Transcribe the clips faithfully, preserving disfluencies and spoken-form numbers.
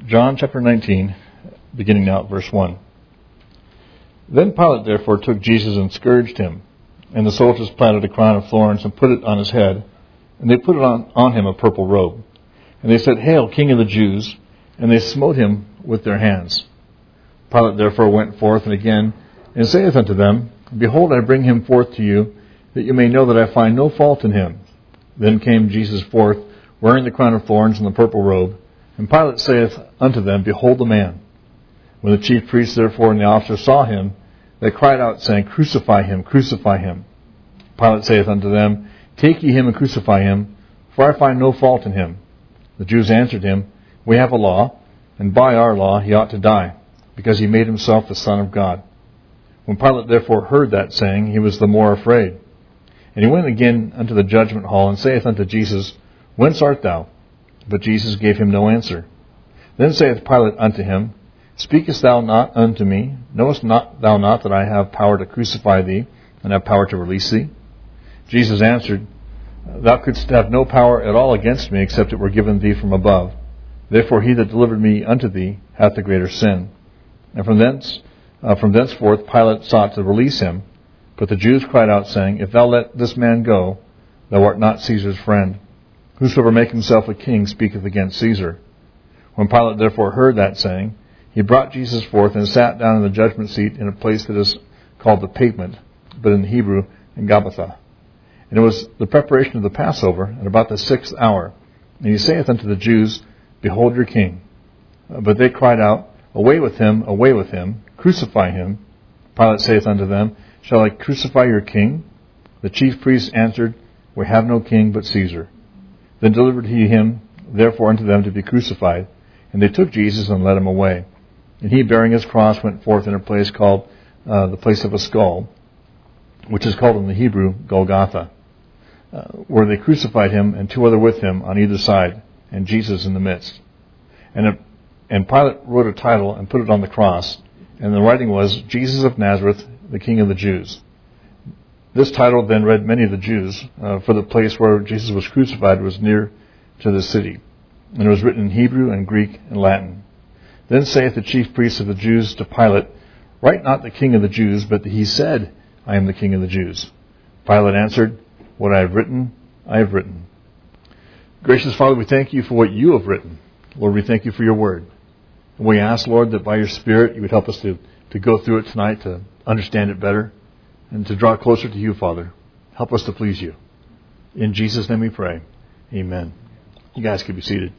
John chapter nineteen, beginning now at verse one. Then Pilate therefore took Jesus and scourged him. And the soldiers planted a crown of thorns and put it on his head. And they put it on, on him a purple robe. And they said, Hail, King of the Jews! And they smote him with their hands. Pilate therefore went forth and again, and saith unto them, Behold, I bring him forth to you, that you may know that I find no fault in him. Then came Jesus forth, wearing the crown of thorns and the purple robe. And Pilate saith unto them, Behold the man. When the chief priests therefore and the officers saw him, they cried out, saying, Crucify him, crucify him. Pilate saith unto them, Take ye him and crucify him, for I find no fault in him. The Jews answered him, We have a law, and by our law he ought to die, because he made himself the Son of God. When Pilate therefore heard that saying, he was the more afraid. And he went again unto the judgment hall, and saith unto Jesus, Whence art thou? But Jesus gave him no answer. Then saith Pilate unto him, Speakest thou not unto me? Knowest not thou not that I have power to crucify thee, and have power to release thee? Jesus answered, Thou couldst have no power at all against me, except it were given thee from above. Therefore he that delivered me unto thee hath the greater sin. And from thence, uh, from thenceforth Pilate sought to release him. But the Jews cried out, saying, If thou let this man go, thou art not Caesar's friend. Whosoever make himself a king speaketh against Caesar. When Pilate therefore heard that saying, he brought Jesus forth and sat down in the judgment seat in a place that is called the Pavement, but in Hebrew, in Gabbatha. And it was the preparation of the Passover, at about the sixth hour. And he saith unto the Jews, Behold your king. But they cried out, Away with him, away with him, crucify him. Pilate saith unto them, Shall I crucify your king? The chief priests answered, We have no king but Caesar. Then delivered he him therefore unto them to be crucified. And they took Jesus and led him away. And he, bearing his cross, went forth in a place called uh, the place of a skull, which is called in the Hebrew Golgotha, uh, where they crucified him and two other with him on either side, and Jesus in the midst. And, a, and Pilate wrote a title and put it on the cross, and the writing was, Jesus of Nazareth, the King of the Jews. This title then read many of the Jews, uh, for the place where Jesus was crucified was near to the city. And it was written in Hebrew and Greek and Latin. Then saith the chief priests of the Jews to Pilate, Write not the King of the Jews, but that he said, I am the King of the Jews. Pilate answered, What I have written, I have written. Gracious Father, we thank you for what you have written. Lord, we thank you for your word. And we ask, Lord, that by your Spirit you would help us to, to go through it tonight, to understand it better, and to draw closer to you, Father. Help us to please you. In Jesus' name we pray. Amen. You guys can be seated.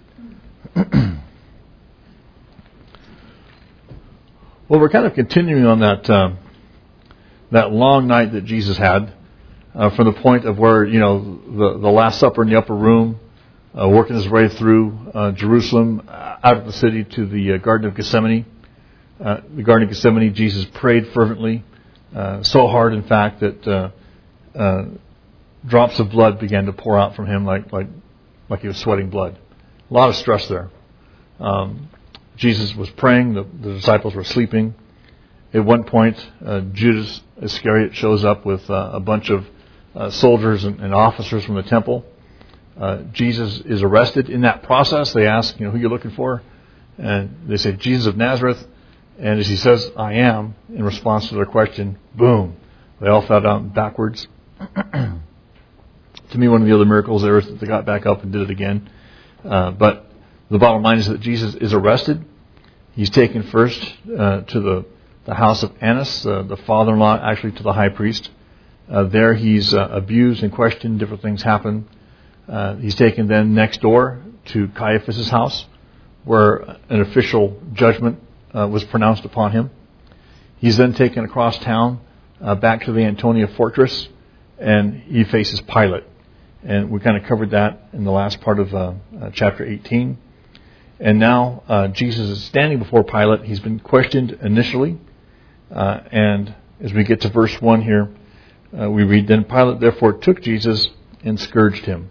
Well, we're kind of continuing on that uh, that long night that Jesus had, uh, from the point of where, you know, the, the Last Supper in the upper room, uh, working his way through uh, Jerusalem, out of the city to the uh, Garden of Gethsemane. Uh, the Garden of Gethsemane, Jesus prayed fervently, uh, so hard, in fact, that uh, uh, drops of blood began to pour out from him like like like he was sweating blood. A lot of stress there. Um, Jesus was praying. The, the disciples were sleeping. At one point, uh, Judas Iscariot shows up with uh, a bunch of uh, soldiers and, and officers from the temple. Uh, Jesus is arrested. In that process, they ask, you know, who you're looking for? And they say, Jesus of Nazareth. And as he says, I am, in response to their question, boom, they all fell down backwards. To me, one of the other miracles there is that they got back up and did it again. Uh, but the bottom line is that Jesus is arrested. He's taken first uh, to the, the house of Annas, uh, the father-in-law, actually to the high priest. Uh, there he's uh, abused and questioned. Different things happen. Uh, he's taken then next door to Caiaphas' house, where an official judgment uh, was pronounced upon him. He's then taken across town uh, back to the Antonia fortress, and he faces Pilate. And we kind of covered that in the last part of uh, uh, chapter eighteen. And now uh, Jesus is standing before Pilate. He's been questioned initially. Uh, and as we get to verse one here, uh, we read, Then Pilate therefore took Jesus and scourged him.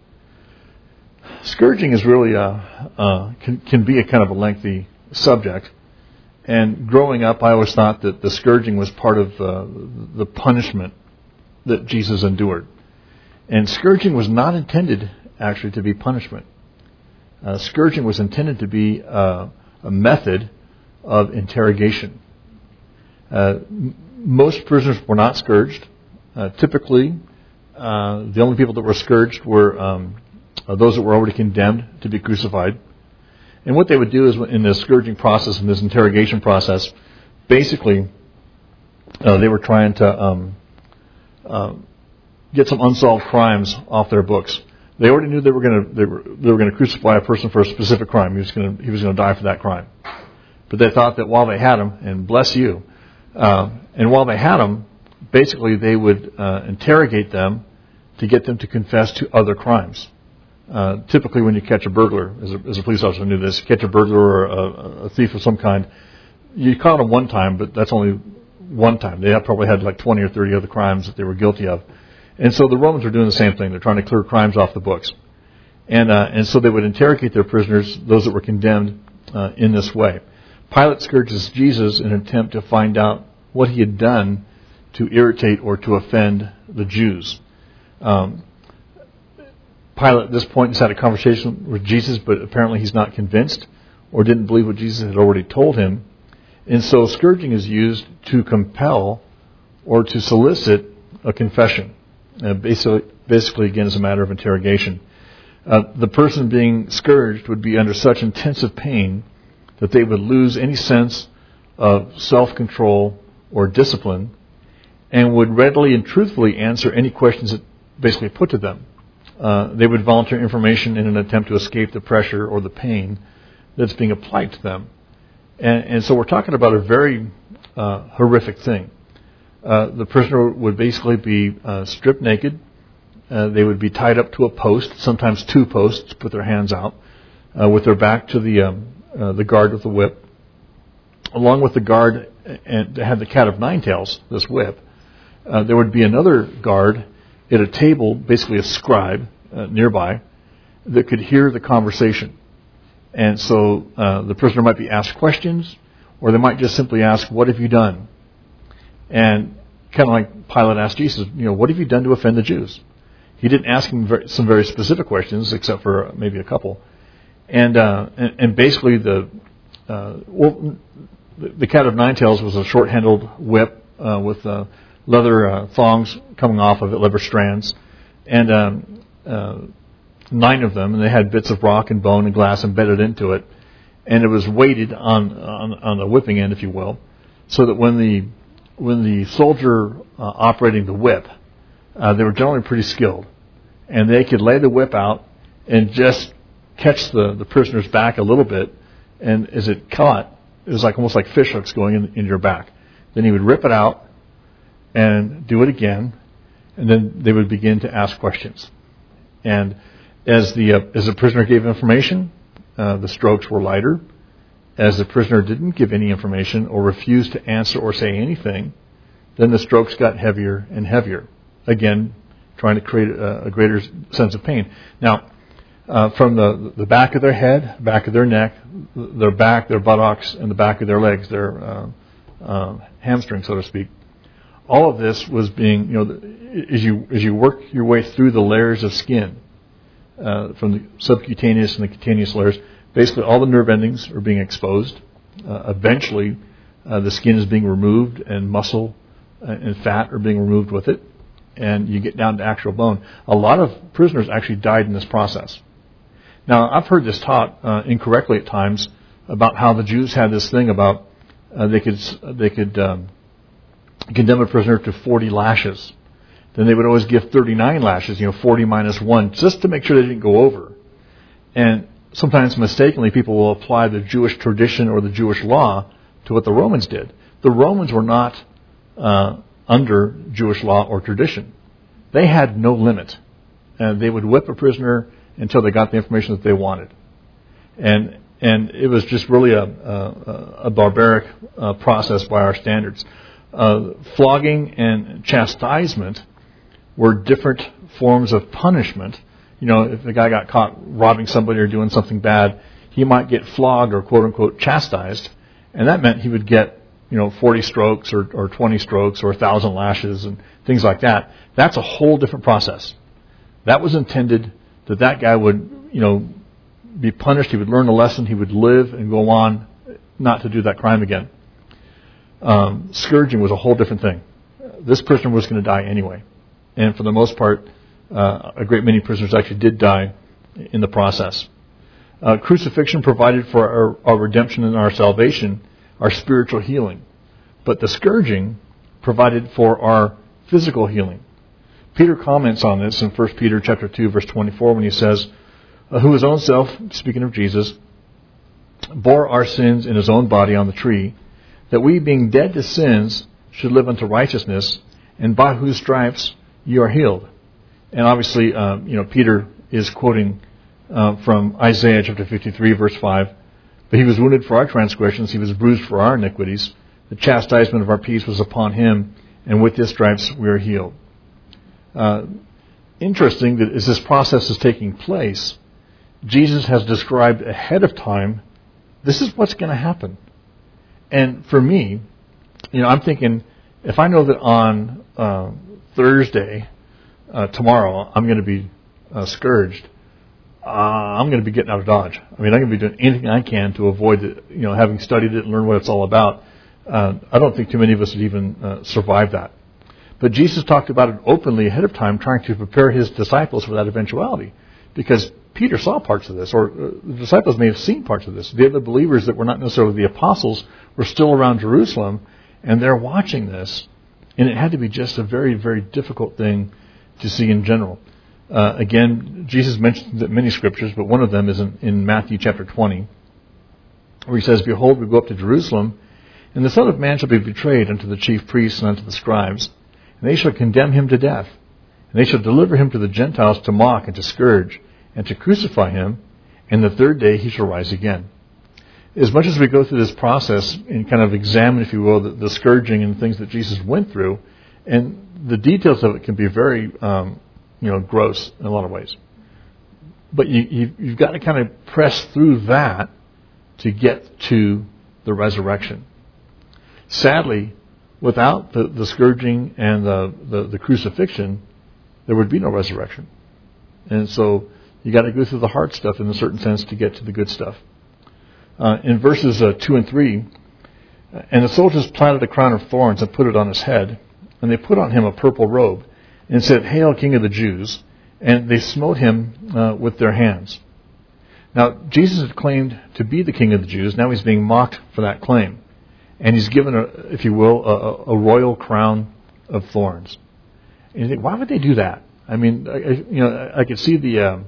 Scourging is really a, uh, can, can be a kind of a lengthy subject. And growing up, I always thought that the scourging was part of uh, the punishment that Jesus endured. And scourging was not intended, actually, to be punishment. Uh, scourging was intended to be uh, a method of interrogation. Uh, m- most prisoners were not scourged. Uh, typically, uh, the only people that were scourged were um, uh, those that were already condemned to be crucified. And what they would do is, in this scourging process, in this interrogation process, basically, uh, they were trying to um, uh, get some unsolved crimes off their books. They already knew they were going to they were they were going to crucify a person for a specific crime. He was going to he was going to die for that crime. But they thought that while they had him, and bless you, uh, and while they had him, basically they would uh, interrogate them to get them to confess to other crimes. Uh, typically, when you catch a burglar, as a, as a police officer knew this, catch a burglar or a, a thief of some kind, you caught them one time, but that's only one time. They probably had like twenty or thirty other crimes that they were guilty of. And so the Romans were doing the same thing. They're trying to clear crimes off the books. And uh, and so they would interrogate their prisoners, those that were condemned, uh, in this way. Pilate scourges Jesus in an attempt to find out what he had done to irritate or to offend the Jews. Um, Pilate at this point has had a conversation with Jesus, but apparently he's not convinced or didn't believe what Jesus had already told him. And so scourging is used to compel or to solicit a confession. Uh, basically, basically, again, as a matter of interrogation. Uh, the person being scourged would be under such intensive pain that they would lose any sense of self-control or discipline and would readily and truthfully answer any questions that basically put to them. Uh, they would volunteer information in an attempt to escape the pressure or the pain that's being applied to them. And, and so we're talking about a very uh, horrific thing. Uh, the prisoner would basically be uh, stripped naked. Uh, they would be tied up to a post, sometimes two posts, put their hands out, uh, with their back to the um, uh, the guard with the whip. Along with the guard, and to have the cat of nine tails, this whip, uh, there would be another guard at a table, basically a scribe uh, nearby, that could hear the conversation. And so uh, the prisoner might be asked questions, or they might just simply ask, "What have you done?" And kind of like Pilate asked Jesus, you know, what have you done to offend the Jews? He didn't ask him very, some very specific questions, except for maybe a couple. And uh, and, and basically the uh, well, the cat of nine tails was a short-handled whip uh, with uh, leather uh, thongs coming off of it, leather strands, and um, uh, nine of them, and they had bits of rock and bone and glass embedded into it, and it was weighted on on, on the whipping end, if you will, so that when the when the soldier uh, operating the whip, uh, they were generally pretty skilled, and they could lay the whip out and just catch the, the prisoner's back a little bit, and as it caught, it was like almost like fish hooks going in, in your back. Then he would rip it out and do it again, and then they would begin to ask questions. And as the uh, as the prisoner gave information, uh, the strokes were lighter. As the prisoner didn't give any information or refused to answer or say anything, then the strokes got heavier and heavier. Again, trying to create a, a greater sense of pain. Now, uh, from the the back of their head, back of their neck, their back, their buttocks, and the back of their legs, their uh, uh, hamstring, so to speak, all of this was being, you know, as you as you work your way through the layers of skin, uh, from the subcutaneous and the cutaneous layers. Basically, all the nerve endings are being exposed. Uh, eventually, uh, the skin is being removed, and muscle and fat are being removed with it, and you get down to actual bone. A lot of prisoners actually died in this process. Now, I've heard this taught uh, incorrectly at times about how the Jews had this thing about uh, they could they could um, condemn a prisoner to forty lashes. Then they would always give thirty-nine lashes, you know, forty minus one, just to make sure they didn't go over. And sometimes mistakenly, people will apply the Jewish tradition or the Jewish law to what the Romans did. The Romans were not uh, under Jewish law or tradition. They had no limit. And they would whip a prisoner until they got the information that they wanted. And and it was just really a, a, a barbaric uh, process by our standards. Uh, flogging and chastisement were different forms of punishment. You know, if a guy got caught robbing somebody or doing something bad, he might get flogged or quote-unquote chastised, and that meant he would get, you know, forty strokes or, or twenty strokes or one thousand lashes and things like that. That's a whole different process. That was intended that that guy would, you know, be punished. He would learn a lesson. He would live and go on not to do that crime again. Um, scourging was a whole different thing. This prisoner was going to die anyway. And for the most part, uh, a great many prisoners actually did die in the process. Uh, crucifixion provided for our, our redemption and our salvation, our spiritual healing. But the scourging provided for our physical healing. Peter comments on this in First Peter chapter two, verse twenty-four, when he says, uh, who his own self, speaking of Jesus, bore our sins in his own body on the tree, that we, being dead to sins, should live unto righteousness, and by whose stripes you are healed. And obviously, um, you know, Peter is quoting uh, from Isaiah chapter fifty-three, verse five. But he was wounded for our transgressions, he was bruised for our iniquities. The chastisement of our peace was upon him, and with his stripes we are healed. Uh, interesting that as this process is taking place, Jesus has described ahead of time, this is what's going to happen. And for me, you know, I'm thinking, if I know that on uh, Thursday, uh, tomorrow, I'm going to be uh, scourged, uh, I'm going to be getting out of Dodge. I mean, I'm going to be doing anything I can to avoid it, you know, having studied it and learned what it's all about. Uh, I don't think too many of us would even uh, survive that. But Jesus talked about it openly ahead of time, trying to prepare his disciples for that eventuality. Because Peter saw parts of this, or uh, the disciples may have seen parts of this. The other believers that were not necessarily the apostles were still around Jerusalem, and they're watching this. And it had to be just a very, very difficult thing to see in general. Uh, again, Jesus mentions it in many scriptures, but one of them is in, in Matthew chapter twenty, where he says, behold, we go up to Jerusalem, and the Son of Man shall be betrayed unto the chief priests and unto the scribes, and they shall condemn him to death, and they shall deliver him to the Gentiles to mock and to scourge, and to crucify him, and the third day he shall rise again. As much as we go through this process and kind of examine, if you will, the, the scourging and things that Jesus went through, and the details of it can be very, um, you know, gross in a lot of ways. But you, you, you've got to kind of press through that to get to the resurrection. Sadly, without the, the scourging and the, the, the crucifixion, there would be no resurrection. And so you got to go through the hard stuff in a certain sense to get to the good stuff. Uh, in verses uh, two and three, and the soldiers planted a crown of thorns and put it on his head, and they put on him a purple robe, and said, Hail, King of the Jews! And they smote him uh, with their hands. Now, Jesus had claimed to be the King of the Jews. Now he's being mocked for that claim. And he's given, a, if you will, a, a royal crown of thorns. And you think, why would they do that? I mean, I, you know, I could see the, um,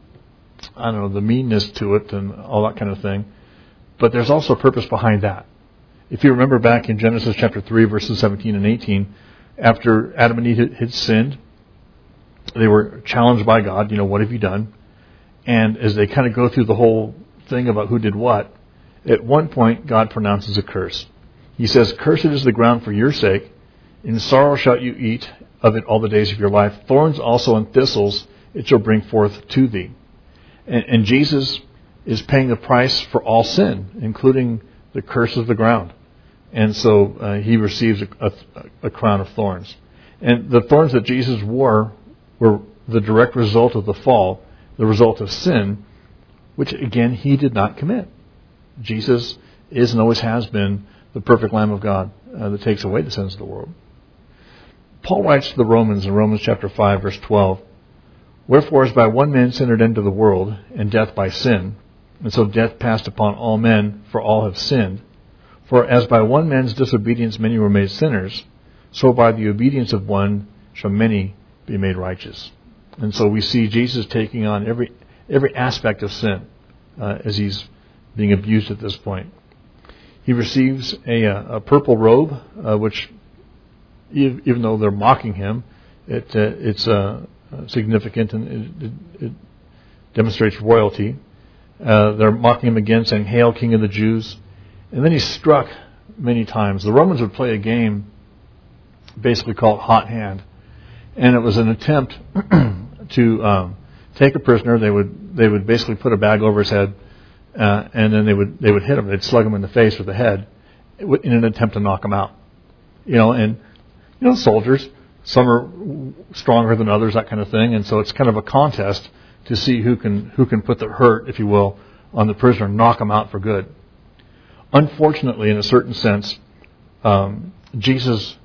I don't know, the meanness to it and all that kind of thing. But there's also a purpose behind that. If you remember back in Genesis chapter three, verses seventeen and eighteen, after Adam and Eve had sinned, they were challenged by God, you know, what have you done? And as they kind of go through the whole thing about who did what, at one point God pronounces a curse. He says, Cursed is the ground for your sake, in sorrow shalt you eat of it all the days of your life. Thorns also and thistles it shall bring forth to thee. And, and Jesus is paying the price for all sin, including the curse of the ground. And so uh, he receives a, a, a crown of thorns. And the thorns that Jesus wore were the direct result of the fall, the result of sin, which again he did not commit. Jesus is and always has been the perfect Lamb of God uh, that takes away the sins of the world. Paul writes to the Romans in Romans chapter five, verse twelve, Wherefore as by one man sin entered into the world, and death by sin, and so death passed upon all men, for all have sinned. For as by one man's disobedience many were made sinners, so by the obedience of one shall many be made righteous. And so we see Jesus taking on every every aspect of sin uh, as he's being abused at this point. He receives a, a purple robe, uh, which, even though they're mocking him, it, uh, it's uh, significant and it, it, it demonstrates royalty. Uh, they're mocking him again, saying, Hail, King of the Jews. And then he's struck many times. The Romans would play a game basically called Hot Hand. And it was an attempt to um, take a prisoner. They would they would basically put a bag over his head, uh, and then they would they would hit him. They'd slug him in the face with the head in an attempt to knock him out. You know, and you know, soldiers, some are stronger than others, that kind of thing. And so it's kind of a contest to see who can who can put the hurt, if you will, on the prisoner and knock him out for good. unfortunately, in a certain sense, um, Jesus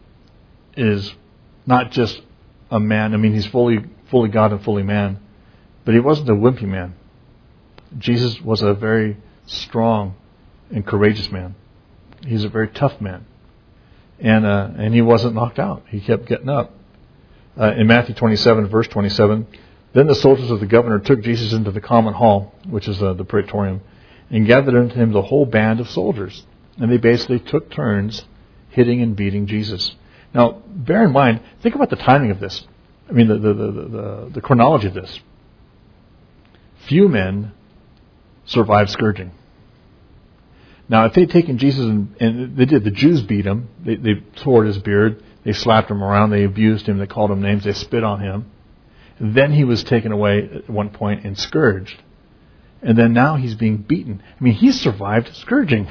is not just a man. I mean, he's fully fully God and fully man, but he wasn't a wimpy man. Jesus was a very strong and courageous man. He's a very tough man, and uh, and he wasn't knocked out. He kept getting up. Uh, in Matthew twenty-seven, verse twenty-seven, then the soldiers of the governor took Jesus into the common hall, which is uh, the praetorium, and gathered unto him the whole band of soldiers. And they basically took turns hitting and beating Jesus. Now, bear in mind, think about the timing of this. I mean, the the the, the, the chronology of this. Few men survived scourging. Now, if they'd taken Jesus and, and they did, the Jews beat him. They, they tore his beard. They slapped him around. They abused him. They called him names. They spit on him. And then he was taken away at one point and scourged. And then now he's being beaten. I mean, he's survived scourging.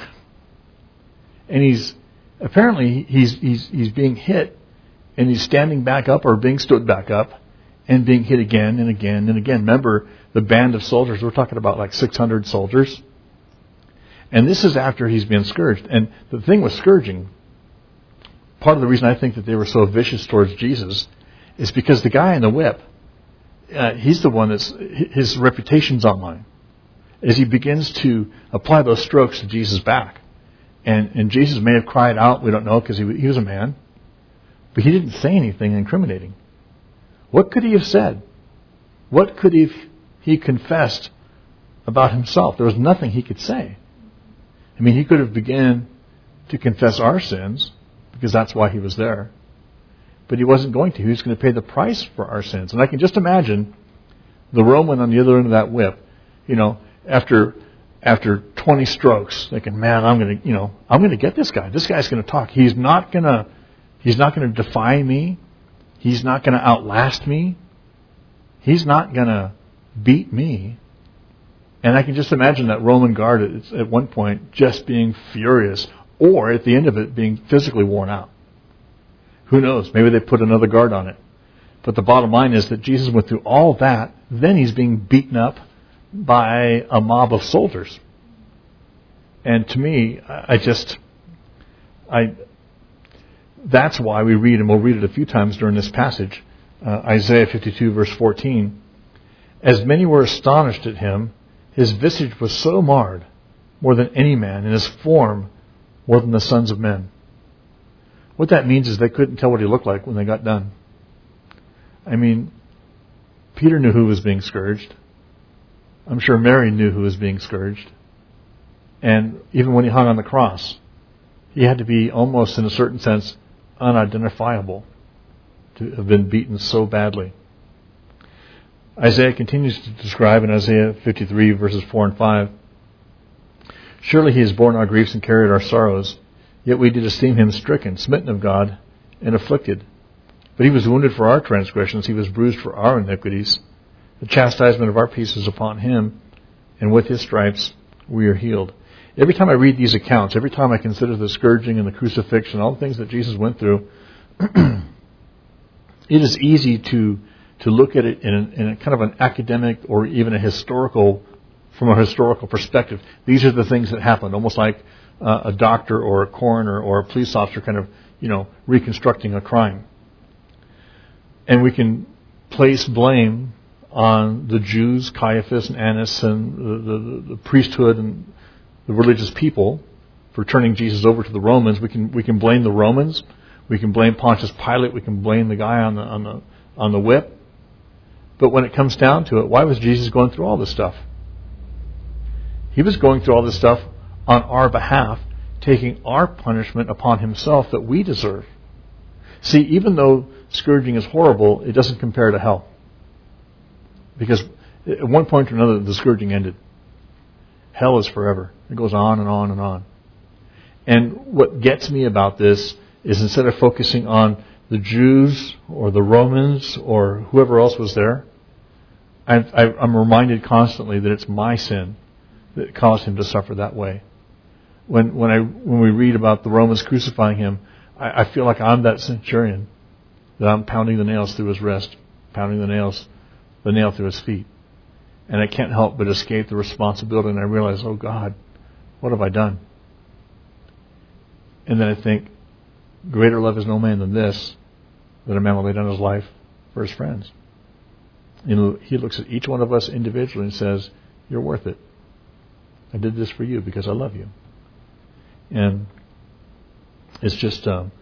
And he's, apparently, he's, he's, he's being hit. And he's standing back up or being stood back up and being hit again and again and again. Remember, the band of soldiers, we're talking about like six hundred soldiers. And this is after he's been scourged. And the thing with scourging, part of the reason I think that they were so vicious towards Jesus is because the guy in the whip, uh, he's the one that's, his reputation's online. As he begins to apply those strokes to Jesus' back. And, and Jesus may have cried out, we don't know, because he, he was a man. But he didn't say anything incriminating. What could he have said? What could he have, he confessed about himself? There was nothing he could say. I mean, he could have begun to confess our sins, because that's why he was there. But he wasn't going to. He was going to pay the price for our sins. And I can just imagine the Roman on the other end of that whip, you know, after after twenty strokes, thinking, man, I'm going to, you know, I'm going to get this guy. This guy's going to talk. He's not going to, he's not going to defy me. He's not going to outlast me. He's not going to beat me. And I can just imagine that Roman guard at, at one point just being furious, or at the end of it being physically worn out. Who knows? Maybe they put another guard on it. But the bottom line is that Jesus went through all that. Then he's being beaten up by a mob of soldiers. And to me, I just, I, that's why we read, and we'll read it a few times during this passage, uh, Isaiah fifty-two, verse fourteen. As many were astonished at him, his visage was so marred, more than any man, and his form more than the sons of men. What that means is they couldn't tell what he looked like when they got done. I mean, Peter knew who was being scourged. I'm sure Mary knew who was being scourged. And even when he hung on the cross, he had to be almost, in a certain sense, unidentifiable to have been beaten so badly. Isaiah continues to describe in Isaiah fifty-three, verses four and five, surely he has borne our griefs and carried our sorrows, yet we did esteem him stricken, smitten of God, and afflicted. But he was wounded for our transgressions, he was bruised for our iniquities. The chastisement of our peace is upon him, and with his stripes we are healed. Every time I read these accounts, every time I consider the scourging and the crucifixion, all the things that Jesus went through, it is easy to to look at it in a, in a kind of an academic or even a historical, from a historical perspective. These are the things that happened, almost like uh, a doctor or a coroner or a police officer kind of, you know, reconstructing a crime. And we can place blame on the Jews, Caiaphas and Annas, and the, the, the priesthood and the religious people for turning Jesus over to the Romans. We can we can blame the Romans. We can blame Pontius Pilate. We can blame the guy on the on the on the whip. But when it comes down to it, why was Jesus going through all this stuff? He was going through all this stuff on our behalf, taking our punishment upon himself that we deserve. See, even though scourging is horrible, it doesn't compare to hell. Because at one point or another, the scourging ended. Hell is forever. It goes on and on and on. And what gets me about this is instead of focusing on the Jews or the Romans or whoever else was there, I, I, I'm reminded constantly that it's my sin that caused him to suffer that way. When when I when we read about the Romans crucifying him, I, I feel like I'm that centurion, that I'm pounding the nails through his wrist, pounding the nails, the nail through his feet. And I can't help but escape the responsibility, and I realize, oh God, what have I done? And then I think, greater love is no man than this, that a man will lay down his life for his friends. You know, he looks at each one of us individually and says, you're worth it. I did this for you because I love you. And it's just, um,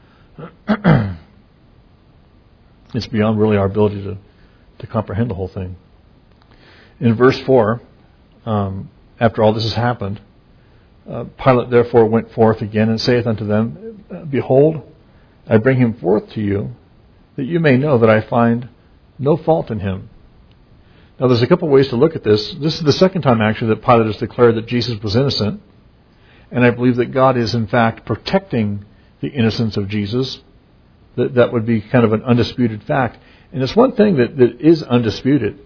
it's beyond really our ability to, to comprehend the whole thing. In verse four, um, after all this has happened, uh, Pilate therefore went forth again and saith unto them, Behold, I bring him forth to you, that you may know that I find no fault in him. Now there's a couple ways to look at this. This is the second time actually that Pilate has declared that Jesus was innocent. And I believe that God is in fact protecting the innocence of Jesus. That that would be kind of an undisputed fact. And it's one thing that, that is undisputed.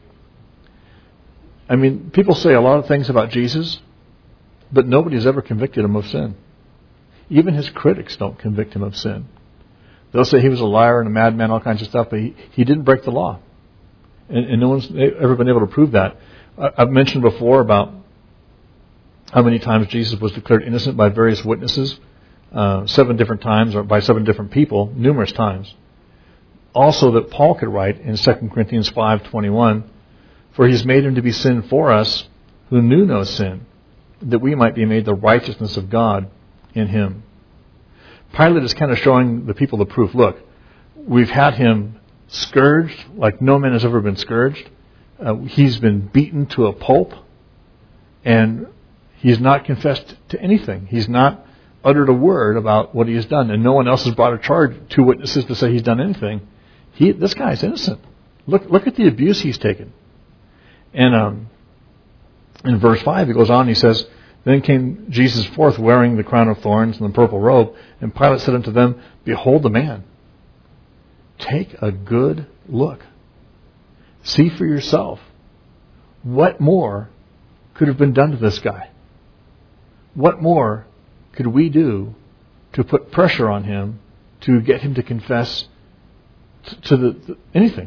I mean, people say a lot of things about Jesus, but nobody has ever convicted him of sin. Even his critics don't convict him of sin. They'll say he was a liar and a madman, all kinds of stuff, but he, he didn't break the law. And, and no one's ever been able to prove that. I've mentioned before about how many times Jesus was declared innocent by various witnesses. Uh, seven different times, or by seven different people, numerous times. Also that Paul could write in Second Corinthians five twenty-one, For he has made him to be sin for us, who knew no sin, that we might be made the righteousness of God in him. Pilate is kind of showing the people the proof. Look, we've had him scourged like no man has ever been scourged. Uh, he's been beaten to a pulp, and he's not confessed to anything. He's not uttered a word about what he has done, and no one else has brought a charge, two witnesses to say he's done anything. He, this guy's innocent. Look, look at the abuse he's taken. And um, in verse five, he goes on. He says, Then came Jesus forth, wearing the crown of thorns and the purple robe, and Pilate said unto them, Behold the man. Take a good look. See for yourself. What more could have been done to this guy? What more could we do to put pressure on him to get him to confess t- to the, the anything?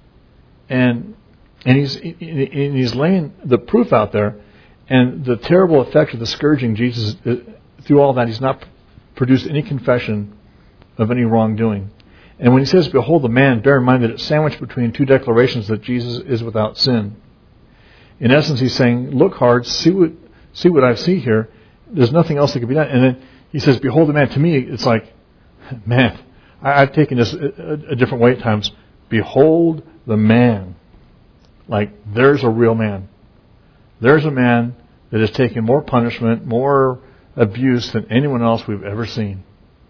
And and he's and he's laying the proof out there, and the terrible effect of the scourging. Jesus, through all that, he's not produced any confession of any wrongdoing. And when he says, "Behold the man," bear in mind that it's sandwiched between two declarations that Jesus is without sin. In essence, he's saying, "Look hard, see what see what I see here. There's nothing else that can be done." And then he says, "Behold the man." To me, it's like, man, I, I've taken this a, a different way at times. Behold the man. Like, there's a real man. There's a man that has taken more punishment, more abuse than anyone else we've ever seen.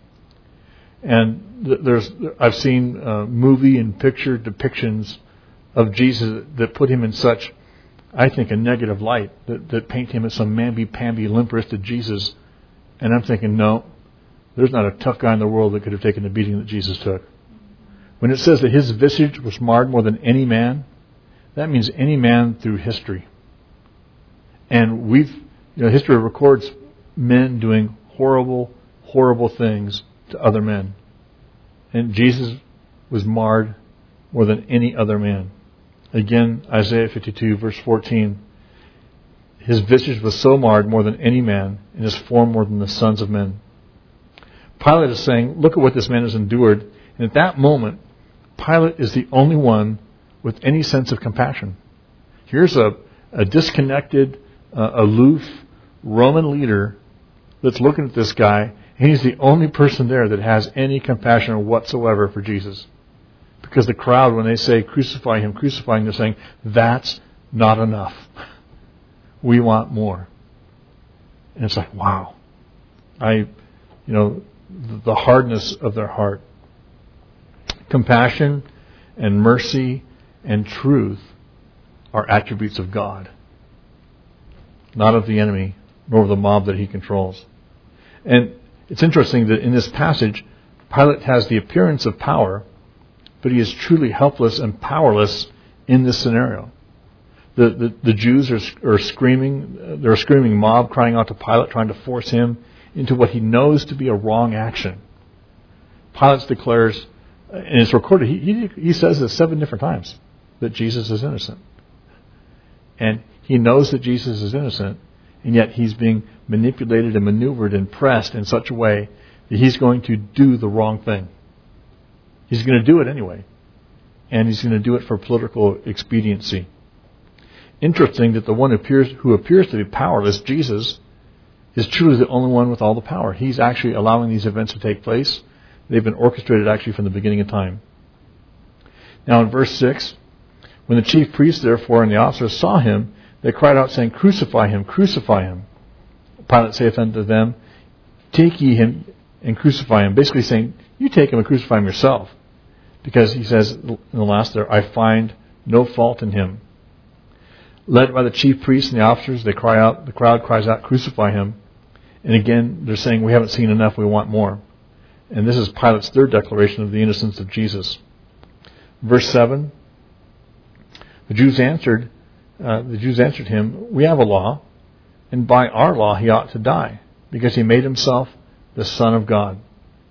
And th- there's, I've seen uh, movie and picture depictions of Jesus that put him in such, I think, a negative light, that, that paint him as some mamby-pamby, limp-wristed Jesus. And I'm thinking, no, there's not a tough guy in the world that could have taken the beating that Jesus took. When it says that his visage was marred more than any man, that means any man through history. And we've, you know, history records men doing horrible, horrible things to other men. And Jesus was marred more than any other man. Again, Isaiah fifty-two, verse fourteen. His visage was so marred more than any man, and his form more than the sons of men. Pilate is saying, look at what this man has endured. And at that moment, Pilate is the only one with any sense of compassion. Here's a, a disconnected, uh, aloof Roman leader that's looking at this guy, and he's the only person there that has any compassion whatsoever for Jesus. Because the crowd, when they say, crucify him, crucify him, they're saying, that's not enough. We want more. And it's like, wow. I, you know, the hardness of their heart. Compassion and mercy and truth are attributes of God, not of the enemy, nor of the mob that he controls. And it's interesting that in this passage, Pilate has the appearance of power, but he is truly helpless and powerless in this scenario. The, the, the Jews are, are screaming, they're a screaming mob crying out to Pilate, trying to force him into what he knows to be a wrong action. Pilate declares, and it's recorded, he, he, he says this seven different times, that Jesus is innocent. And he knows that Jesus is innocent, and yet he's being manipulated and maneuvered and pressed in such a way He's going to do the wrong thing. He's going to do it anyway. And he's going to do it for political expediency. Interesting that the one who appears, who appears to be powerless, Jesus, is truly the only one with all the power. He's actually allowing these events to take place. They've been orchestrated actually from the beginning of time. Now in verse six, when the chief priests therefore and the officers saw him, they cried out saying, Crucify him, crucify him. Pilate saith unto them, Take ye him and crucify him. Basically saying, you take him and crucify him yourself. Because he says in the last there, I find no fault in him. Led by the chief priests and the officers, they cry out, the crowd cries out, Crucify him. And again, they're saying, we haven't seen enough, we want more. And this is Pilate's third declaration of the innocence of Jesus. Verse seven, the Jews answered, uh, the Jews answered him, We have a law, and by our law he ought to die, because he made himself the Son of God.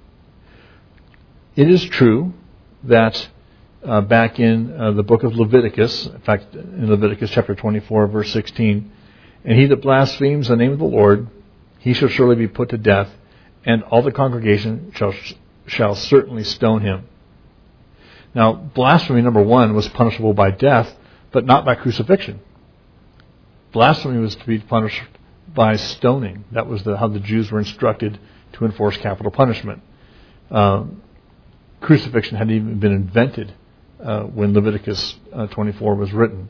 It is true that uh, back in uh, the book of Leviticus, in fact, in Leviticus chapter twenty-four, verse sixteen, and he that blasphemes the name of the Lord, he shall surely be put to death, and all the congregation shall shall certainly stone him. Now, blasphemy, number one, was punishable by death, but not by crucifixion. Blasphemy was to be punished by stoning. That was the, how the Jews were instructed to enforce capital punishment. Um, crucifixion hadn't even been invented uh, when Leviticus uh, twenty-four was written.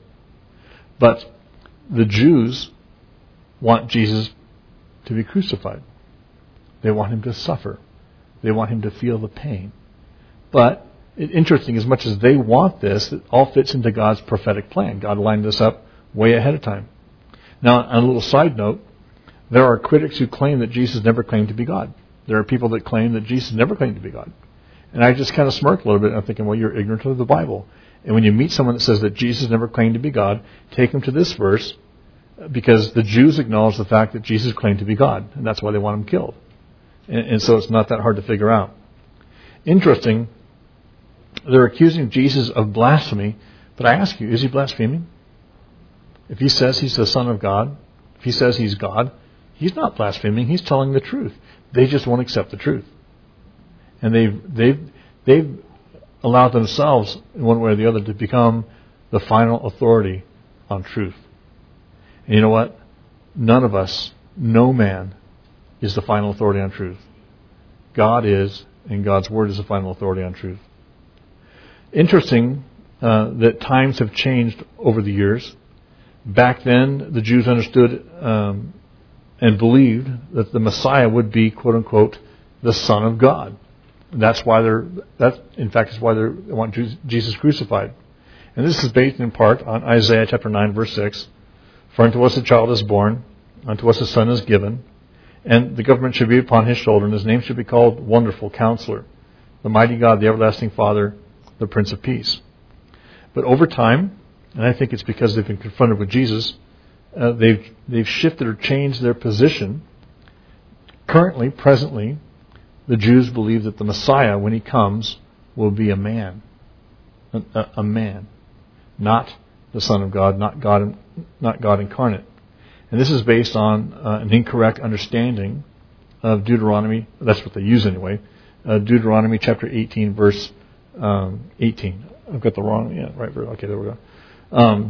But the Jews want Jesus to be crucified. They want him to suffer. They want him to feel the pain. But it's interesting, as much as they want this, it all fits into God's prophetic plan. God lined this up way ahead of time. Now, on a little side note, there are critics who claim that Jesus never claimed to be God. There are people that claim that Jesus never claimed to be God. And I just kind of smirk a little bit, and I'm thinking, well, you're ignorant of the Bible. And when you meet someone that says that Jesus never claimed to be God, take them to this verse, because the Jews acknowledge the fact that Jesus claimed to be God, and that's why they want him killed. And, and so it's not that hard to figure out. Interesting, they're accusing Jesus of blasphemy, but I ask you, is he blaspheming? If he says he's the Son of God, if he says he's God, he's not blaspheming, he's telling the truth. They just won't accept the truth. And they've, they've, they've allowed themselves, in one way or the other, to become the final authority on truth. And you know what? None of us, no man, is the final authority on truth. God is, and God's Word is the final authority on truth. Interesting uh, that times have changed over the years. Back then, the Jews understood um, and believed that the Messiah would be, quote unquote, the Son of God. And that's why they're. That, in fact, is why they want Jesus crucified. And this is based in part on Isaiah chapter nine, verse six. For unto us a child is born, unto us a son is given, and the government should be upon his shoulder, and his name should be called Wonderful Counselor, the Mighty God, the Everlasting Father, the Prince of Peace. But over time, and I think it's because they've been confronted with Jesus, uh, they've they've shifted or changed their position. Currently, presently, the Jews believe that the Messiah, when he comes, will be a man. A, a, a man. Not the Son of God, not God, not God incarnate. And this is based on uh, an incorrect understanding of Deuteronomy. That's what they use anyway. Uh, Deuteronomy chapter eighteen, verse um, eighteen. I've got the wrong, yeah, right. Okay, there we go. Um,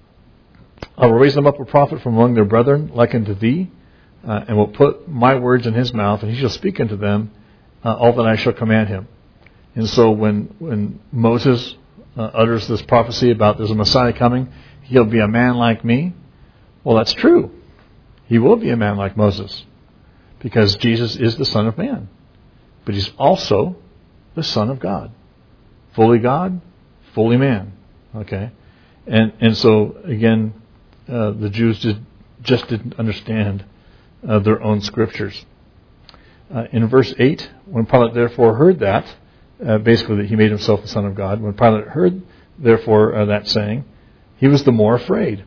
I will raise them up a prophet from among their brethren, like unto thee, uh, and will put my words in his mouth, and he shall speak unto them uh, all that I shall command him. And so when when Moses uh, utters this prophecy about there's a Messiah coming, he'll be a man like me. Well, that's true. He will be a man like Moses, because Jesus is the Son of Man. But he's also the Son of God. Fully God, fully man. Okay? And and so, again, uh, the Jews did, just didn't understand uh, their own scriptures. Uh, in verse eight, when Pilate therefore heard that, uh, basically that he made himself the Son of God, when Pilate heard, therefore, uh, that saying, he was the more afraid.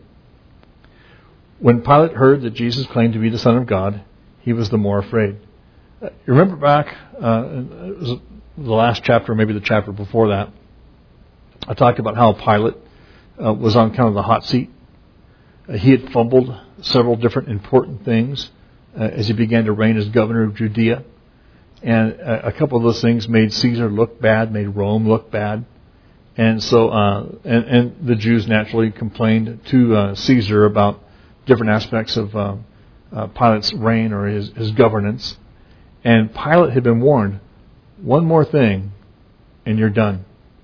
When Pilate heard that Jesus claimed to be the Son of God, he was the more afraid. Uh, you remember back, uh, it was the last chapter, maybe the chapter before that, I talked about how Pilate uh, was on kind of the hot seat. Uh, he had fumbled several different important things uh, as he began to reign as governor of Judea. And a, a couple of those things made Caesar look bad, made Rome look bad. And so, uh, and, and the Jews naturally complained to uh, Caesar about different aspects of uh, uh, Pilate's reign or his, his governance. And Pilate had been warned, one more thing, and you're done.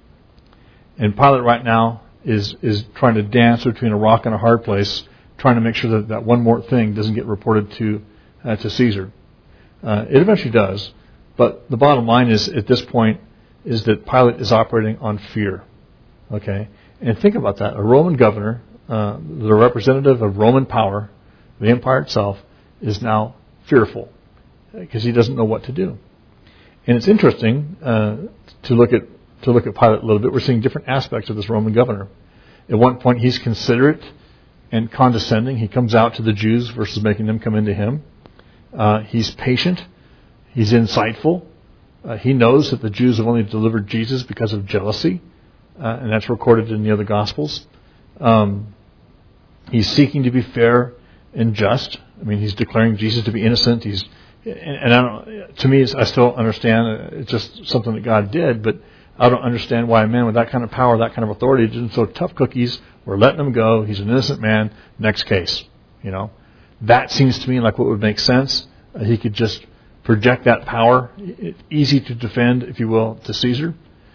And Pilate right now is is trying to dance between a rock and a hard place, trying to make sure that that one more thing doesn't get reported to uh, to Caesar. Uh, it eventually does, but the bottom line is, at this point, is that Pilate is operating on fear. Okay? And think about that. A Roman governor, uh, the representative of Roman power, the empire itself, is now fearful because he doesn't know what to do. And it's interesting uh, to look at to look at Pilate a little bit. We're seeing different aspects of this Roman governor. At one point, he's considerate and condescending. He comes out to the Jews versus making them come into him. Uh, he's patient. He's insightful. Uh, he knows that the Jews have only delivered Jesus because of jealousy, uh, and that's recorded in the other Gospels. Um, he's seeking to be fair and just. I mean, he's declaring Jesus to be innocent. He's and, and I don't. To me, it's, I still understand it's just something that God did, but I don't understand why a man with that kind of power, that kind of authority, didn't throw tough cookies. We're letting him go. He's an innocent man. Next case. You know, that seems to me like what would make sense. Uh, he could just project that power, it, easy to defend, if you will, to Caesar.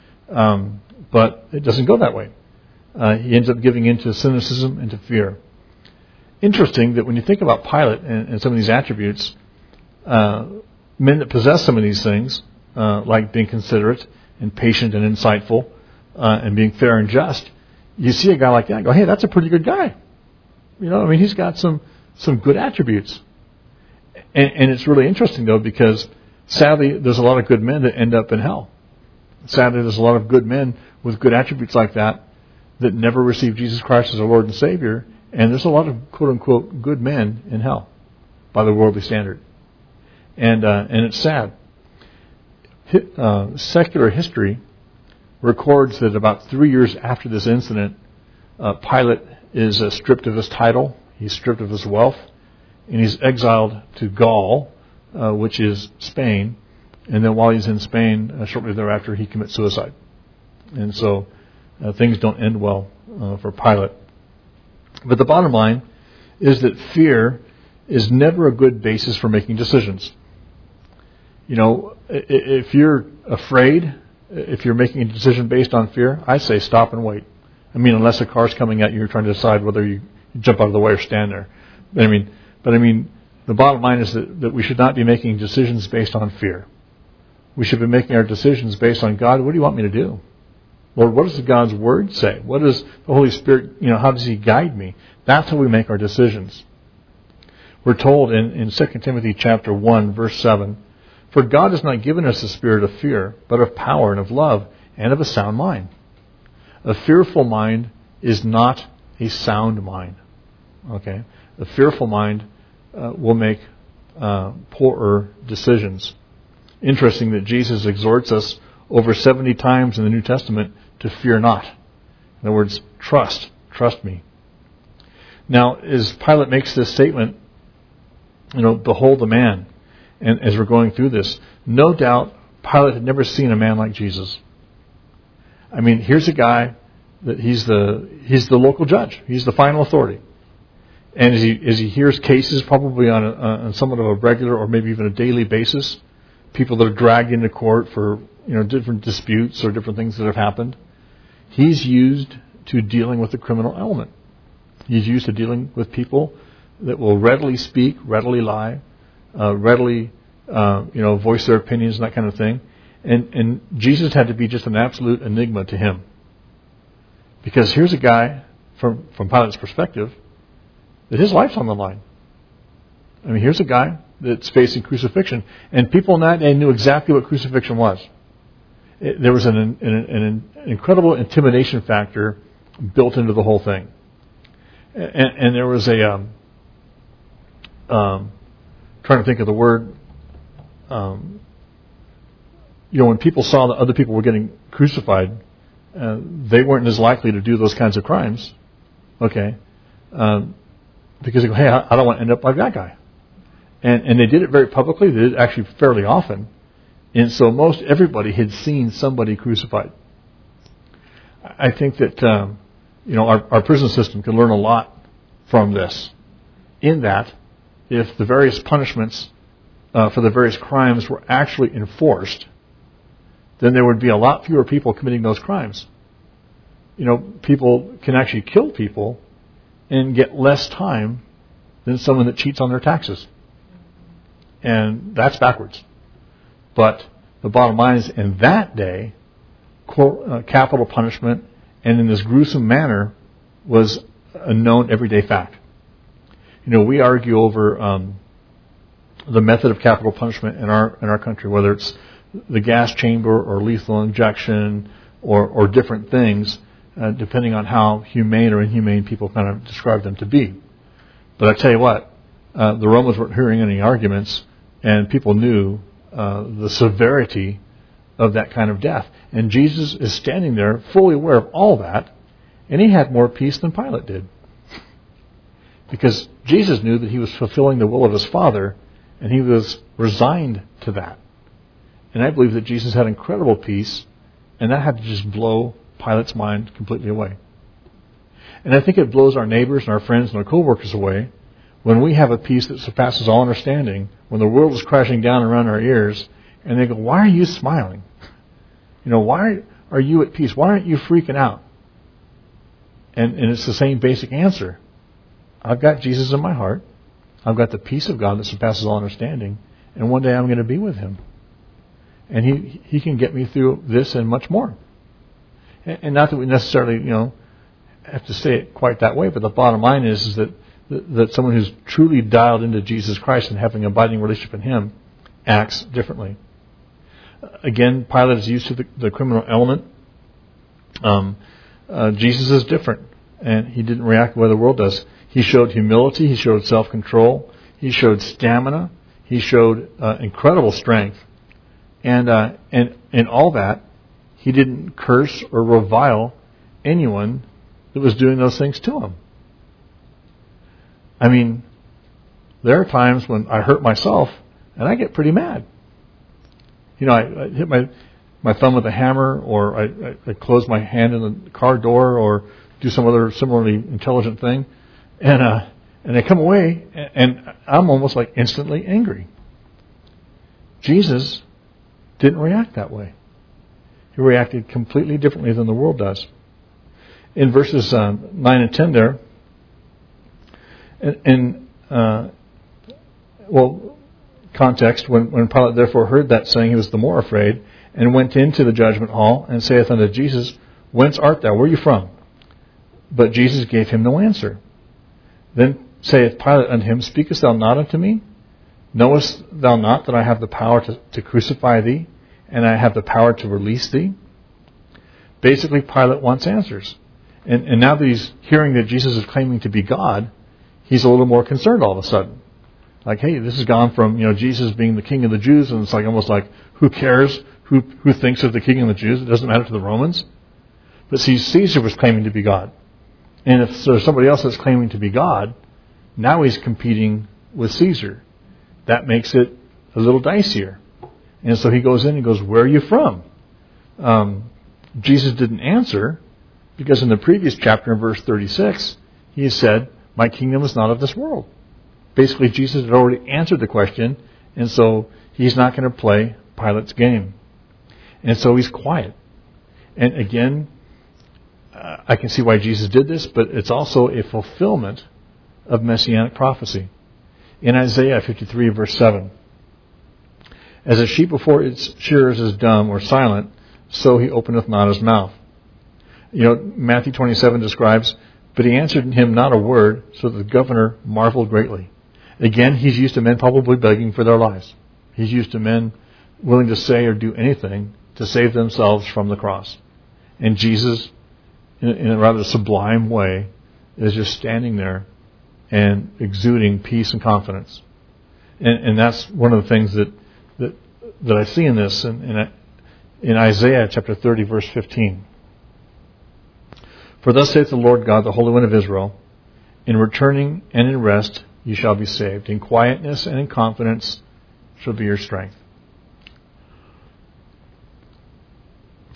Um, but it doesn't go that way. Uh, he ends up giving in to cynicism and to fear. Interesting that when you think about Pilate and, and some of these attributes, uh, men that possess some of these things, uh, like being considerate and patient and insightful, uh, and being fair and just, you see a guy like that and go, hey, that's a pretty good guy. You know, I mean, he's got some, some good attributes. And, and it's really interesting, though, because sadly, there's a lot of good men that end up in hell. Sadly, there's a lot of good men with good attributes like that that never receive Jesus Christ as their Lord and Savior. And there's a lot of quote-unquote good men in hell by the worldly standard. And uh, and it's sad. Uh, secular history records that about three years after this incident, uh, Pilate is uh, stripped of his title, he's stripped of his wealth, and he's exiled to Gaul, uh, which is Spain. And then while he's in Spain, uh, shortly thereafter, he commits suicide. And so uh, things don't end well uh, for Pilate. But the bottom line is that fear is never a good basis for making decisions. You know, if you're afraid, if you're making a decision based on fear, I say stop and wait. I mean, unless a car's coming at you, you're trying to decide whether you jump out of the way or stand there. But I mean, but I mean, the bottom line is that, that we should not be making decisions based on fear. We should be making our decisions based on, God, what do you want me to do? Lord, what does God's Word say? What does the Holy Spirit, you know, how does He guide me? That's how we make our decisions. We're told in, in Second Timothy chapter one, verse seven, for God has not given us a spirit of fear, but of power and of love and of a sound mind. A fearful mind is not a sound mind. Okay? A fearful mind uh, will make uh, poorer decisions. Interesting that Jesus exhorts us over seventy times in the New Testament to fear not. In other words, trust. Trust me. Now, as Pilate makes this statement, you know, behold the man. And as we're going through this, no doubt Pilate had never seen a man like Jesus. I mean, here's a guy that he's the he's the local judge. He's the final authority. And as he as he hears cases, probably on, a, on somewhat of a regular or maybe even a daily basis, people that are dragged into court for, you know, different disputes or different things that have happened, he's used to dealing with the criminal element. He's used to dealing with people that will readily speak, readily lie, uh, readily, uh, you know, voice their opinions and that kind of thing. And, and Jesus had to be just an absolute enigma to him. Because here's a guy, from, from Pilate's perspective, that his life's on the line. I mean, here's a guy that's facing crucifixion. And people in that day knew exactly what crucifixion was. It, there was an, an, an, an incredible intimidation factor built into the whole thing. And, and there was a, um, um, trying to think of the word, um, you know, when people saw that other people were getting crucified, uh, they weren't as likely to do those kinds of crimes, okay, um, because they go, hey, I don't want to end up like that guy. And, and they did it very publicly. They did it actually fairly often. And so most everybody had seen somebody crucified. I think that um, you know our, our prison system can learn a lot from this, in that if the various punishments uh, for the various crimes were actually enforced, then there would be a lot fewer people committing those crimes. You know, people can actually kill people and get less time than someone that cheats on their taxes. And that's backwards. But the bottom line is, in that day, uh, capital punishment, and in this gruesome manner, was a known everyday fact. You know, we argue over um, the method of capital punishment in our in our country, whether it's the gas chamber or lethal injection or, or different things, uh, depending on how humane or inhumane people kind of describe them to be. But I tell you what, uh, the Romans weren't hearing any arguments, and people knew uh, the severity of that kind of death. And Jesus is standing there fully aware of all that, and he had more peace than Pilate did. Because Jesus knew that he was fulfilling the will of his Father, and he was resigned to that. And I believe that Jesus had incredible peace, and that had to just blow Pilate's mind completely away. And I think it blows our neighbors and our friends and our co-workers away when we have a peace that surpasses all understanding, when the world is crashing down around our ears, and they go, why are you smiling? You know, why are you at peace? Why aren't you freaking out? And, and it's the same basic answer. I've got Jesus in my heart. I've got the peace of God that surpasses all understanding, and one day I'm going to be with him. And he he can get me through this and much more. And, and not that we necessarily, you know, have to say it quite that way, but the bottom line is, is that, that that someone who's truly dialed into Jesus Christ and having an abiding relationship in him acts differently. Again, Pilate is used to the, the criminal element. Um, uh, Jesus is different, and he didn't react the way the world does. He showed humility. He showed self-control. He showed stamina. He showed uh, incredible strength. And uh, and in all that, he didn't curse or revile anyone that was doing those things to him. I mean, there are times when I hurt myself, and I get pretty mad. You know, I, I hit my my thumb with a hammer, or I, I, I close my hand in the car door, or do some other similarly intelligent thing, and uh, and I come away, and, and I'm almost like instantly angry. Jesus didn't react that way. He reacted completely differently than the world does. In verses uh, nine and ten there, in, in uh, well, context, when, when Pilate therefore heard that saying, he was the more afraid, and went into the judgment hall, and saith unto Jesus, Whence art thou? Where are you from? But Jesus gave him no answer. Then saith Pilate unto him, Speakest thou not unto me? Knowest thou not that I have the power to, to crucify thee, and I have the power to release thee? Basically, Pilate wants answers. And, and now that he's hearing that Jesus is claiming to be God, he's a little more concerned all of a sudden. Like, hey, this has gone from, you know, Jesus being the king of the Jews, and it's like almost like, who cares who who thinks of the king of the Jews? It doesn't matter to the Romans. But see, Caesar was claiming to be God. And if there's somebody else that's claiming to be God, now he's competing with Caesar. That makes it a little dicier. And so he goes in and goes, Where are you from? Um, Jesus didn't answer, because in the previous chapter, in verse thirty-six, he said, My kingdom is not of this world. Basically, Jesus had already answered the question, and so he's not going to play Pilate's game. And so he's quiet. And again, uh, I can see why Jesus did this, but it's also a fulfillment of messianic prophecy. In Isaiah fifty-three, verse seven, As a sheep before its shearers is dumb or silent, so he openeth not his mouth. You know, Matthew twenty-seven describes, But he answered him not a word, so that the governor marveled greatly. Again, he's used to men probably begging for their lives. He's used to men willing to say or do anything to save themselves from the cross. And Jesus, in a, in a rather sublime way, is just standing there and exuding peace and confidence. And, and that's one of the things that that, that I see in this, in, in, in Isaiah chapter thirty, verse fifteen. For thus saith the Lord God, the Holy One of Israel, In returning and in rest ye shall be saved. In quietness and in confidence shall be your strength.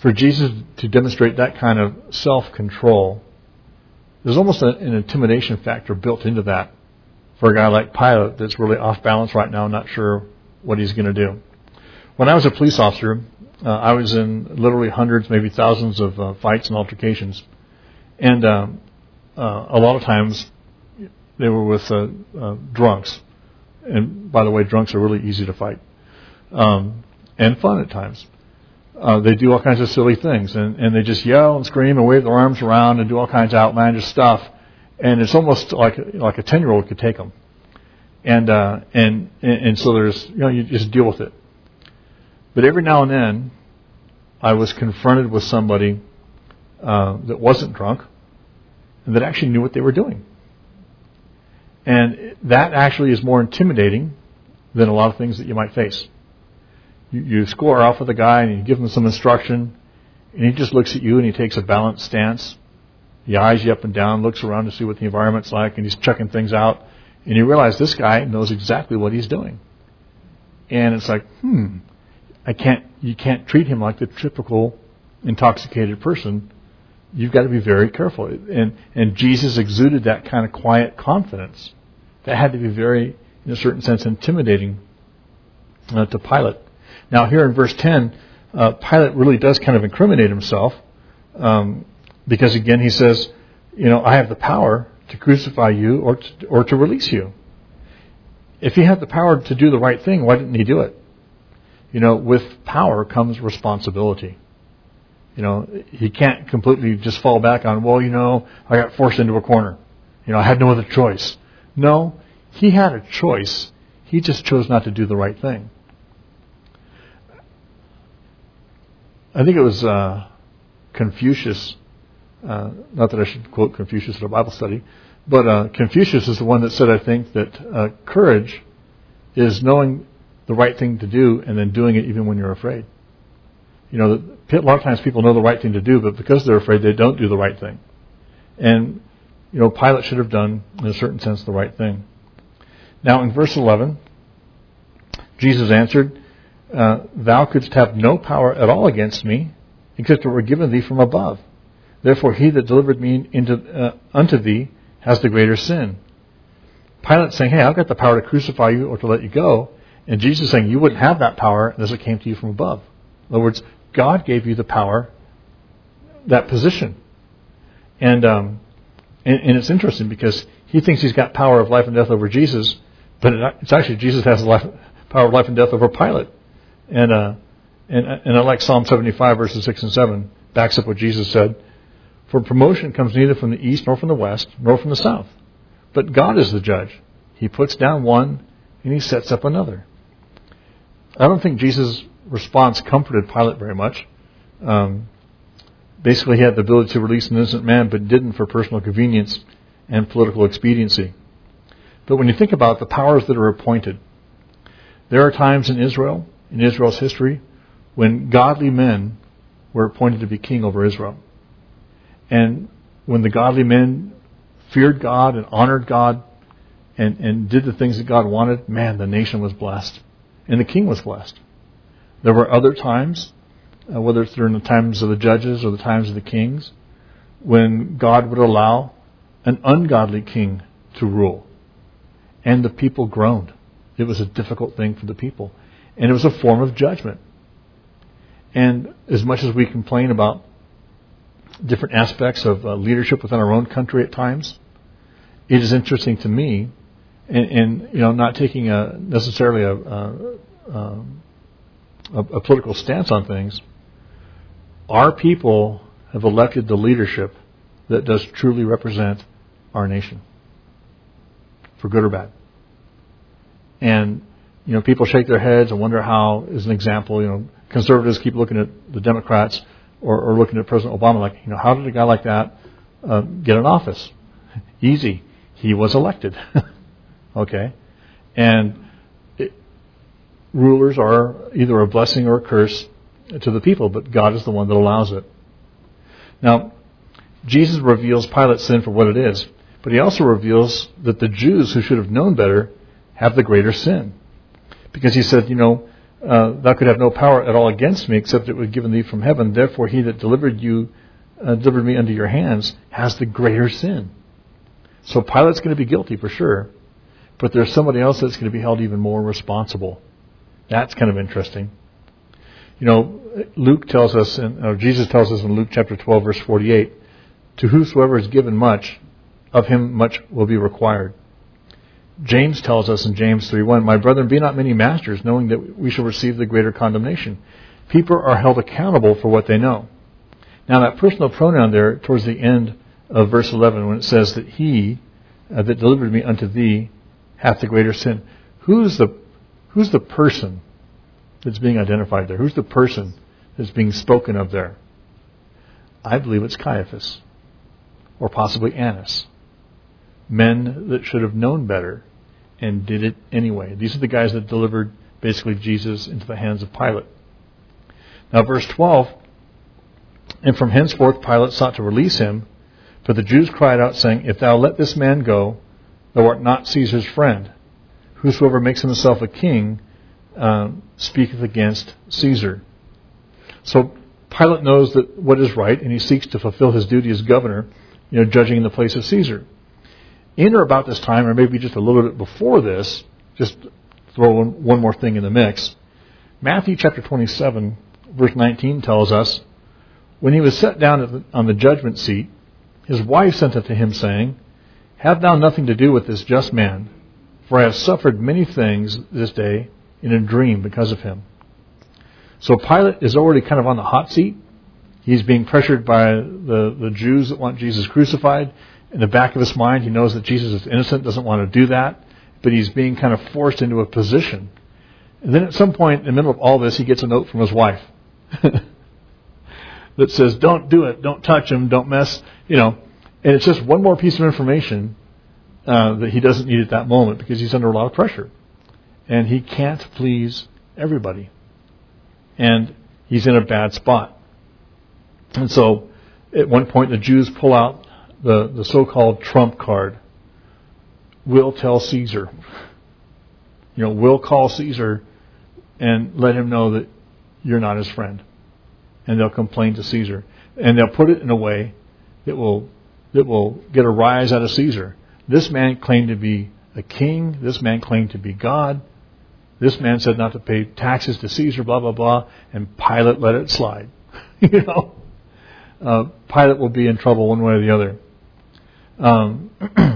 for Jesus to demonstrate that kind of self-control, there's almost a, an intimidation factor built into that for a guy like Pilate that's really off balance right now, not sure what he's going to do. When I was a police officer, uh, I was in literally hundreds, maybe thousands of uh, fights and altercations. And um, uh, a lot of times they were with uh, uh, drunks. And by the way, drunks are really easy to fight. Um, and fun at times. Uh, they do all kinds of silly things. And, and they just yell and scream and wave their arms around and do all kinds of outlandish stuff. And it's almost like like a ten-year-old could take them. And, uh, and, and so there's, you know, you just deal with it. But every now and then, I was confronted with somebody uh, that wasn't drunk and that actually knew what they were doing. And that actually is more intimidating than a lot of things that you might face. You, you score off with a guy and you give him some instruction, and he just looks at you and he takes a balanced stance. He eyes you up and down, looks around to see what the environment's like, and he's checking things out. And you realize this guy knows exactly what he's doing. And it's like, hmm, I can't. You can't treat him like the typical intoxicated person. You've got to be very careful. And and Jesus exuded that kind of quiet confidence. That had to be very, in a certain sense, intimidating uh, to Pilate. Now here in verse ten, uh, Pilate really does kind of incriminate himself. Um, because again, he says, you know, I have the power to crucify you or to, or to release you. If he had the power to do the right thing, why didn't he do it? You know, with power comes responsibility. You know, he can't completely just fall back on, well, you know, I got forced into a corner. You know, I had no other choice. No, he had a choice. He just chose not to do the right thing. I think it was uh, Confucius, uh, not that I should quote Confucius at a Bible study, but uh, Confucius is the one that said, I think, that uh, courage is knowing the right thing to do and then doing it even when you're afraid. You know, a lot of times people know the right thing to do, but because they're afraid, they don't do the right thing. And, you know, Pilate should have done, in a certain sense, the right thing. Now, in verse eleven, Jesus answered, uh, Thou couldst have no power at all against me, except it were given thee from above. Therefore he that delivered me into uh, unto thee has the greater sin. Pilate's saying, hey, I've got the power to crucify you or to let you go. And Jesus is saying, you wouldn't have that power unless it came to you from above. In other words, God gave you the power, that position. And, um, and and it's interesting because he thinks he's got power of life and death over Jesus, but it, it's actually Jesus has the life, power of life and death over Pilate. And uh, and and I like Psalm seventy-five verses six and seven backs up what Jesus said. For promotion comes neither from the east nor from the west nor from the south, but God is the judge. He puts down one and he sets up another. I don't think Jesus' response comforted Pilate very much. Um, basically, he had the ability to release an innocent man, but didn't for personal convenience and political expediency. But when you think about the powers that are appointed, there are times in Israel, in Israel's history, when godly men were appointed to be king over Israel. And when the godly men feared God and honored God and, and did the things that God wanted, man, the nation was blessed. And the king was blessed. There were other times, uh, whether it's during the times of the judges or the times of the kings, when God would allow an ungodly king to rule. And the people groaned. It was a difficult thing for the people. And it was a form of judgment. And as much as we complain about different aspects of uh, leadership within our own country at times, it is interesting to me, and, and you know, not taking a necessarily a, a, a, a political stance on things, our people have elected the leadership that does truly represent our nation, for good or bad. And you know, people shake their heads and wonder how, as an example, you know, conservatives keep looking at the Democrats or, or looking at President Obama like, you know, how did a guy like that uh, get in office? Easy. He was elected. Okay? And it, rulers are either a blessing or a curse to the people, but God is the one that allows it. Now, Jesus reveals Pilate's sin for what it is, but he also reveals that the Jews who should have known better have the greater sin. Because he said, you know, uh, thou could have no power at all against me, except it was given thee from heaven. Therefore he that delivered you, uh, delivered me unto your hands, has the greater sin. So Pilate's going to be guilty for sure, but there's somebody else that's going to be held even more responsible. That's kind of interesting. You know, Luke tells us, and or Jesus tells us in Luke chapter twelve, verse forty-eight, to whosoever is given much, of him much will be required. James tells us in James three one, my brethren, be not many masters, knowing that we shall receive the greater condemnation. People are held accountable for what they know. Now that personal pronoun there towards the end of verse eleven, when it says that he uh, that delivered me unto thee hath the greater sin. Who's the who's the person that's being identified there? Who's the person that's being spoken of there? I believe it's Caiaphas, or possibly Annas. Men that should have known better and did it anyway. These are the guys that delivered basically Jesus into the hands of Pilate. Now verse twelve, and from henceforth Pilate sought to release him, but the Jews cried out, saying, if thou let this man go, thou art not Caesar's friend. Whosoever makes himself a king um, speaketh against Caesar. So Pilate knows that what is right, and he seeks to fulfill his duty as governor, you know, judging in the place of Caesar. In or about this time, or maybe just a little bit before this, just throw one, one more thing in the mix. Matthew chapter twenty-seven, verse nineteen tells us, when he was set down at the, on the judgment seat, his wife sent unto him, saying, have thou nothing to do with this just man, for I have suffered many things this day in a dream because of him. So Pilate is already kind of on the hot seat. He's being pressured by the, the Jews that want Jesus crucified. In the back of his mind, he knows that Jesus is innocent, doesn't want to do that, but he's being kind of forced into a position. And then at some point, in the middle of all this, he gets a note from his wife that says, don't do it, don't touch him, don't mess, you know. And it's just one more piece of information uh, that he doesn't need at that moment because he's under a lot of pressure. And he can't please everybody. And he's in a bad spot. And so at one point, the Jews pull out The, the so-called trump card. We'll tell Caesar. You know, we'll call Caesar and let him know that you're not his friend. And they'll complain to Caesar. And they'll put it in a way that will that will get a rise out of Caesar. This man claimed to be a king. This man claimed to be God. This man said not to pay taxes to Caesar, blah, blah, blah. And Pilate let it slide. you know, uh, Pilate will be in trouble one way or the other. Um,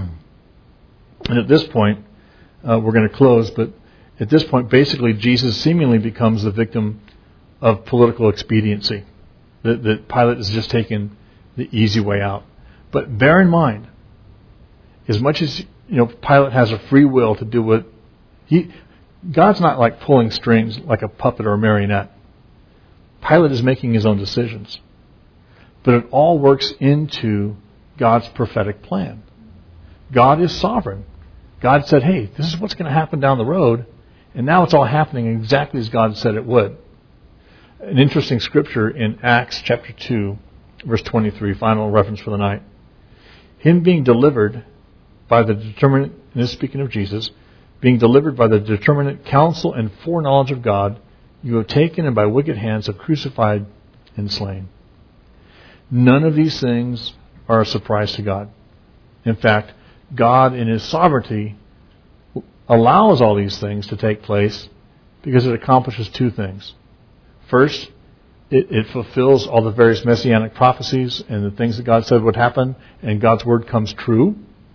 and at this point, uh, we're going to close, but at this point, basically, Jesus seemingly becomes the victim of political expediency. That, that Pilate is just taking the easy way out. But bear in mind, as much as you know, Pilate has a free will to do what he. God's not like pulling strings like a puppet or a marionette. Pilate is making his own decisions, but it all works into God's prophetic plan. God is sovereign. God said, hey, this is what's going to happen down the road, and now it's all happening exactly as God said it would. An interesting scripture in Acts chapter two, verse twenty-three, final reference for the night. Him being delivered by the determinate, and this is speaking of Jesus, being delivered by the determinate counsel and foreknowledge of God, you have taken and by wicked hands have crucified and slain. None of these things are a surprise to God. In fact, God in His sovereignty allows all these things to take place because it accomplishes two things. First, it, it fulfills all the various messianic prophecies and the things that God said would happen, and God's word comes true.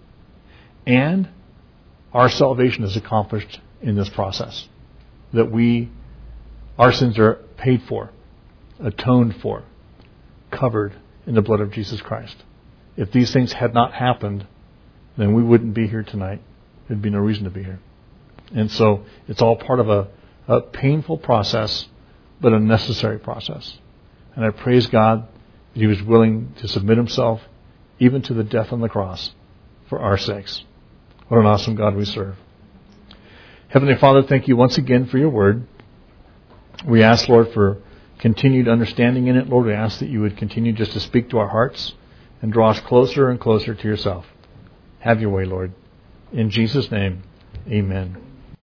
And our salvation is accomplished in this process. That we, our sins are paid for, atoned for, covered in the blood of Jesus Christ. If these things had not happened, then we wouldn't be here tonight. There'd be no reason to be here. And so it's all part of a, a painful process, but a necessary process. And I praise God that He was willing to submit Himself even to the death on the cross for our sakes. What an awesome God we serve. Heavenly Father, thank you once again for your word. We ask, Lord, for continued understanding in it. Lord, we ask that you would continue just to speak to our hearts and draw us closer and closer to yourself. Have your way, Lord. In Jesus' name, amen.